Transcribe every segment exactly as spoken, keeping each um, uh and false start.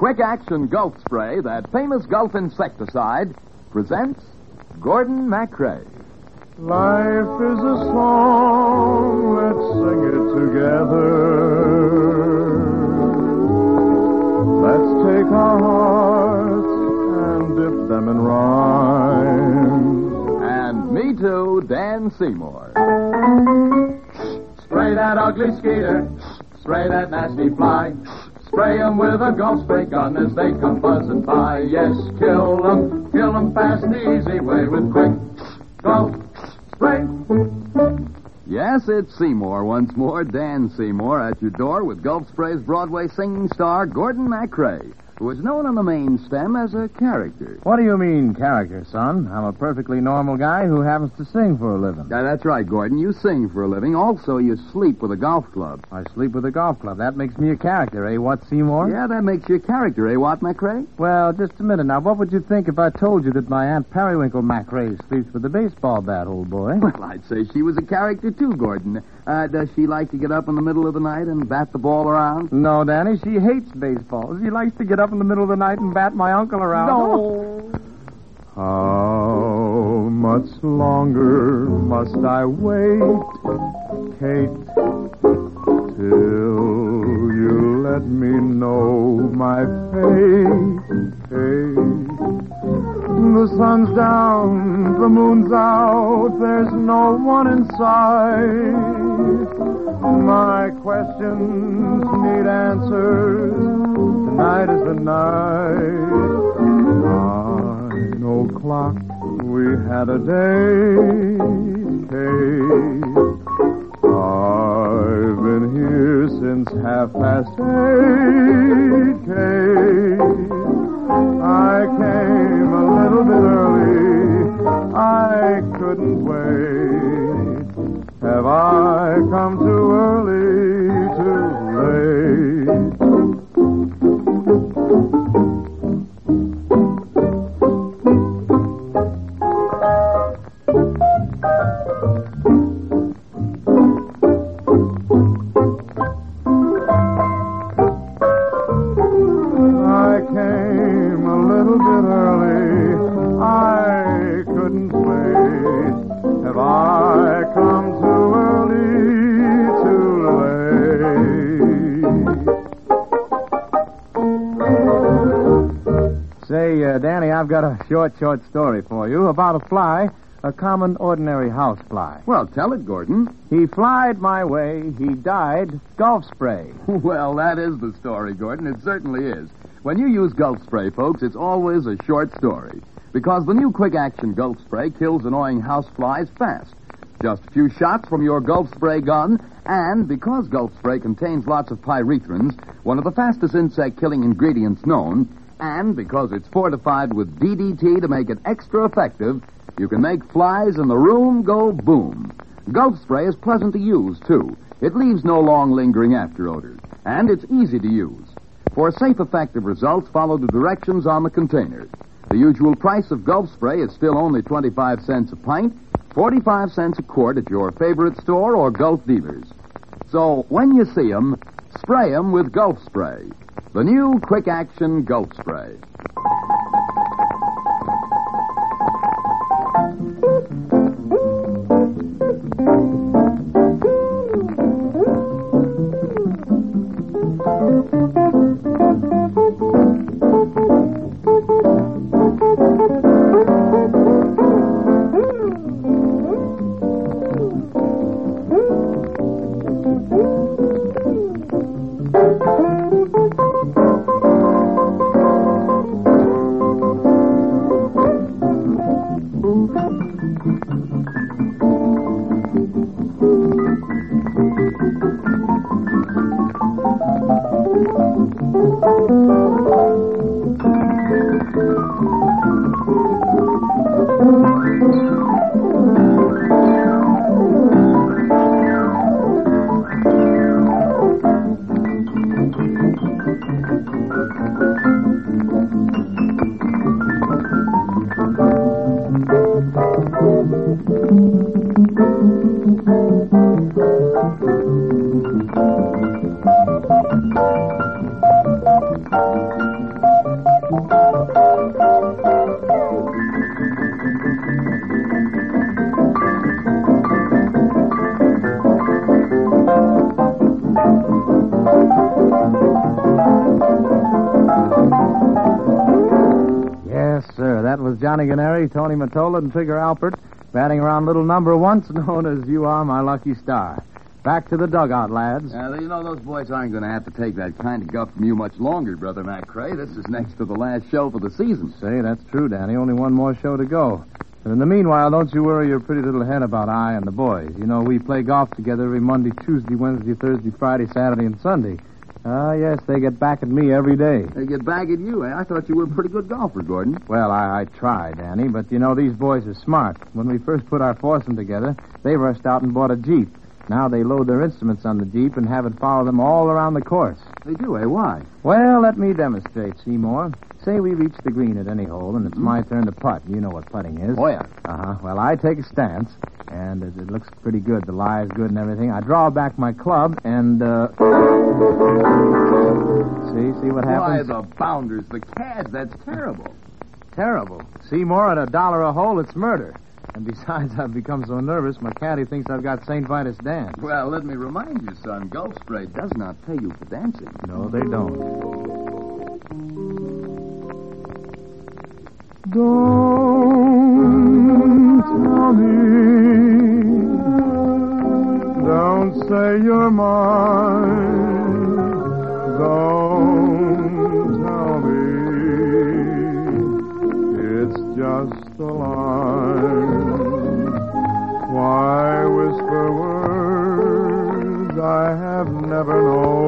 Quick Action Gulf Spray, that famous Gulf insecticide, presents Gordon MacRae. Life is a song, let's sing it together. Let's take our hearts and dip them in rhyme. And me too, Dan Seymour. Spray that ugly skeeter, spray that nasty fly. Spray 'em with a Gulf spray gun as they come buzzing by. Yes, kill 'em, kill 'em fast the easy way with quick Gulf spray. Yes, it's Seymour once more, Dan Seymour, at your door with Gulf Spray's Broadway singing star, Gordon MacRae, who is known on the main stem as a character. What do you mean, character, son? I'm a perfectly normal guy who happens to sing for a living. Yeah, that's right, Gordon. You sing for a living. Also, you sleep with a golf club. I sleep with a golf club. That makes me a character, eh, what, Seymour? Yeah, that makes you a character, eh, what, MacRae? Well, just a minute now. What would you think if I told you that my Aunt Periwinkle MacRae sleeps with a baseball bat, old boy? Well, I'd say she was a character, too, Gordon. Uh, does she like to get up in the middle of the night and bat the ball around? No, Danny, she hates baseball. She likes to get up in the middle of the night and bat my uncle around. No. How much longer must I wait, Kate, till you let me know my fate, Kate? The sun's down, the moon's out, there's no one in sight. My questions need answers. Tonight is the night. Nine o'clock, we had a date, Kate. I've been here since half past eight, Kate. I came a little bit early. I couldn't wait. Have I come too early, too late? Danny, I've got a short, short story for you about a fly, a common, ordinary house fly. Well, tell it, Gordon. He flied my way, he died, Gulf Spray. Well, that is the story, Gordon. It certainly is. When you use Gulf Spray, folks, it's always a short story. Because the new Quick Action Gulf Spray kills annoying house flies fast. Just a few shots from your Gulf Spray gun, and because Gulf Spray contains lots of pyrethrins, one of the fastest insect-killing ingredients known, and because it's fortified with D D T to make it extra effective, you can make flies in the room go boom. Gulf Spray is pleasant to use, too. It leaves no long lingering after odors, and it's easy to use. For safe, effective results, follow the directions on the container. The usual price of Gulf Spray is still only twenty-five cents a pint, forty-five cents a quart at your favorite store or Gulf dealers. So when you see 'em, spray 'em with Gulf Spray. The new Quick Action Gulf Spray. was Johnny Gennari, Tony Mottola, and Trigger Alpert, batting around little number once known as You Are My Lucky Star. Back to the dugout, lads. Uh, you know, those boys aren't going to have to take that kind of guff from you much longer, Brother McCrae. This is next to the last show for the season. Say, that's true, Danny. Only one more show to go. But in the meanwhile, don't you worry your pretty little head about I and the boys. You know, we play golf together every Monday, Tuesday, Wednesday, Thursday, Friday, Saturday, and Sunday. Ah, uh, yes, they get back at me every day. They get back at you, eh? I thought you were a pretty good golfer, Gordon. Well, I, I try, Danny, but you know, these boys are smart. When we first put our foursome together, they rushed out and bought a Jeep. Now they load their instruments on the Jeep and have it follow them all around the course. They do, eh? Why? Well, let me demonstrate, Seymour. Say we reach the green at any hole, and it's mm-hmm. my turn to putt. You know what putting is. Oh, yeah. Uh-huh. Well, I take a stance, and it, it looks pretty good. The lie is good and everything. I draw back my club, and, uh... See? See what happens? Why, the bounders, the cads, that's terrible. Terrible. Seymour, at a dollar a hole, it's murder. And besides, I've become so nervous, my caddy thinks I've got Saint Vitus dance. Well, let me remind you, son, Gulf Spray does not pay you for dancing. No, they don't. Don't tell me. Don't say you're mine. Don't tell me. It's just a line. Why whisper words I have never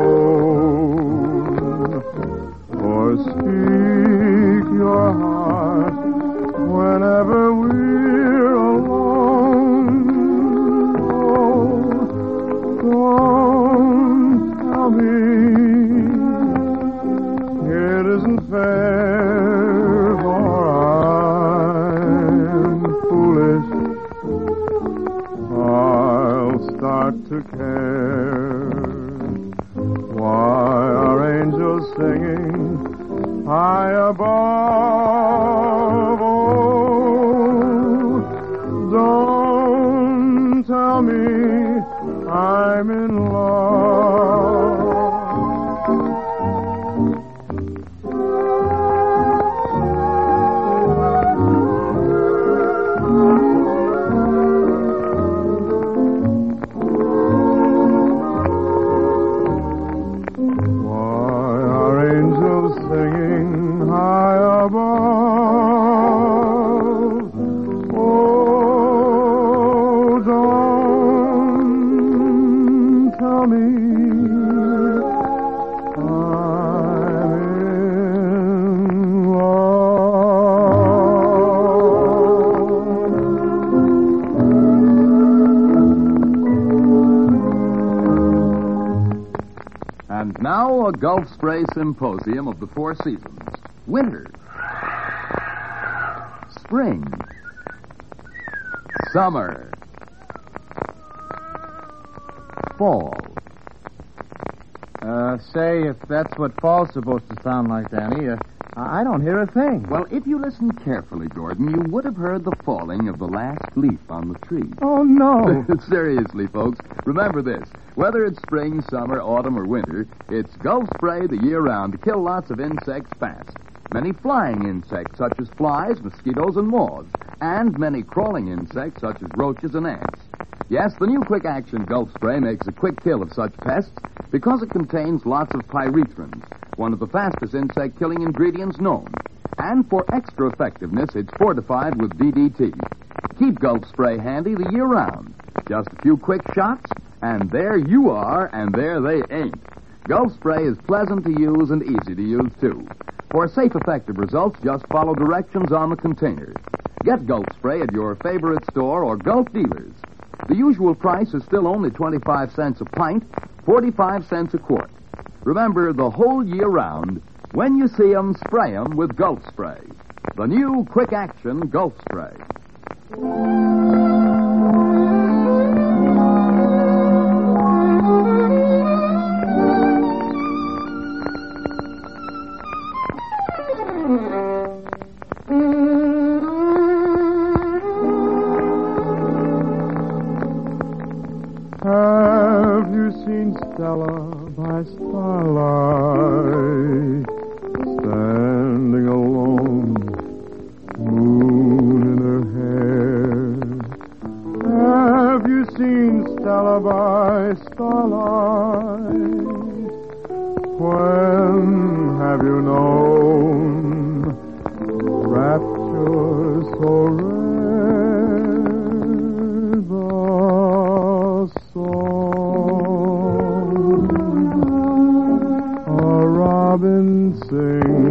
known? Or speak your heart whenever we're alone. Oh, don't tell me it isn't fair, for I'm foolish. I'll start to care. Why are angels singing high above? Oh, don't tell me I'm in love. Now, a Gulf Spray Symposium of the Four Seasons. Winter. Spring. Summer. Fall. Uh, say, if that's what fall's supposed to sound like, Danny, uh, I don't hear a thing. Well, if you listen carefully, Gordon, you would have heard the falling of the last leaf on the tree. Oh, no. Seriously, folks, remember this. Whether it's spring, summer, autumn, or winter, it's Gulf Spray the year round to kill lots of insects fast. Many flying insects, such as flies, mosquitoes, and moths, and many crawling insects, such as roaches and ants. Yes, the new Quick Action Gulf Spray makes a quick kill of such pests because it contains lots of pyrethrins, one of the fastest insect-killing ingredients known. And for extra effectiveness, it's fortified with D D T. Keep Gulf Spray handy the year round. Just a few quick shots, and there you are, and there they ain't. Gulf Spray is pleasant to use and easy to use, too. For safe, effective results, just follow directions on the container. Get Gulf Spray at your favorite store or Gulf dealers. The usual price is still only twenty-five cents a pint, forty-five cents a quart. Remember, the whole year round, when you see 'em, spray 'em with Gulf Spray. The new Quick Action Gulf Spray. Have you seen Stella by starlight, standing alone,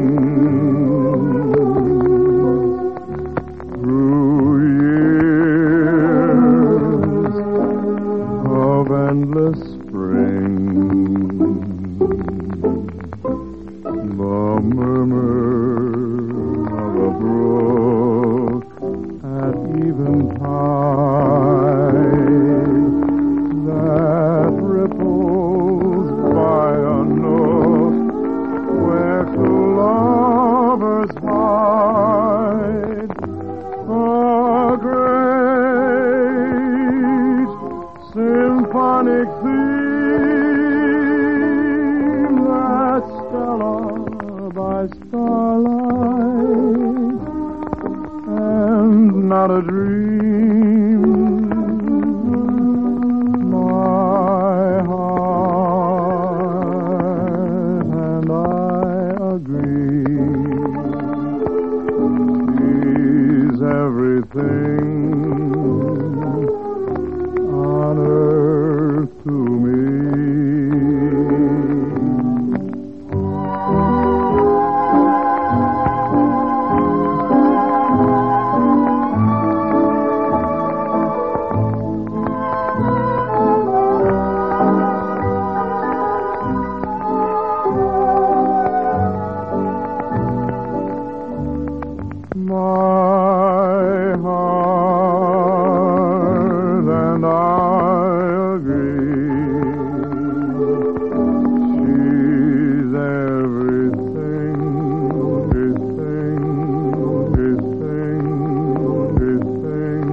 Through years of endless spring, the murmur of a brook at eventide that ripples by a nook where two lovers hide, a great symphonic theme that Stella by starlight, and not a dream. My heart and I agree. She's everything on earth to me. My heart and I agree. She's everything, everything, everything, everything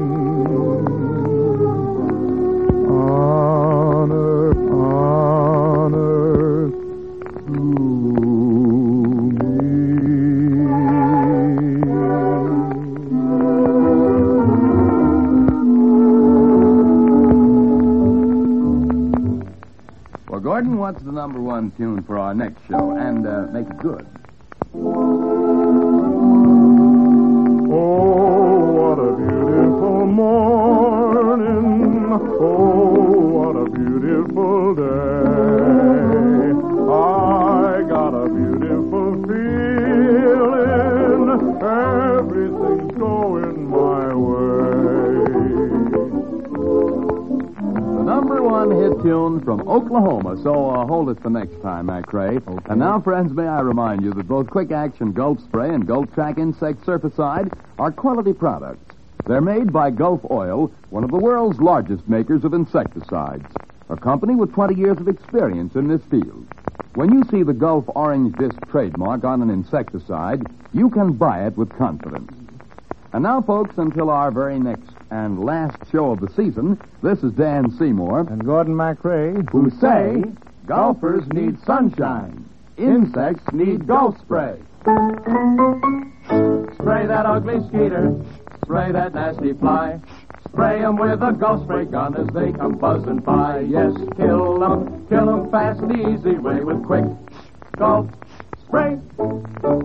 on earth, on earth to Well, Gordon, what's the number one tune for our next show? And uh, make it good. Oh, what a beautiful morning. Oh, what a beautiful day. I got a beautiful feeling. Everything's going my way. The number one hit tune from Oklahoma. So uh, hold it for next time, McRae. Okay. And now, friends, may I remind you that both Quick Action Gulf Spray and Gulf Track Insect Surficide are quality products. They're made by Gulf Oil, one of the world's largest makers of insecticides, a company with twenty years of experience in this field. When you see the Gulf Orange Disc trademark on an insecticide, you can buy it with confidence. And now, folks, until our very next and last show of the season, this is Dan Seymour And Gordon McRae, who say golfers need sunshine, insects need Gulf Spray. Spray that ugly skeeter, spray that nasty fly. Spray 'em with a Gulf Spray gun as they come buzzing by. Yes, kill 'em, kill 'em fast, the easy way with quick Gulf Spray.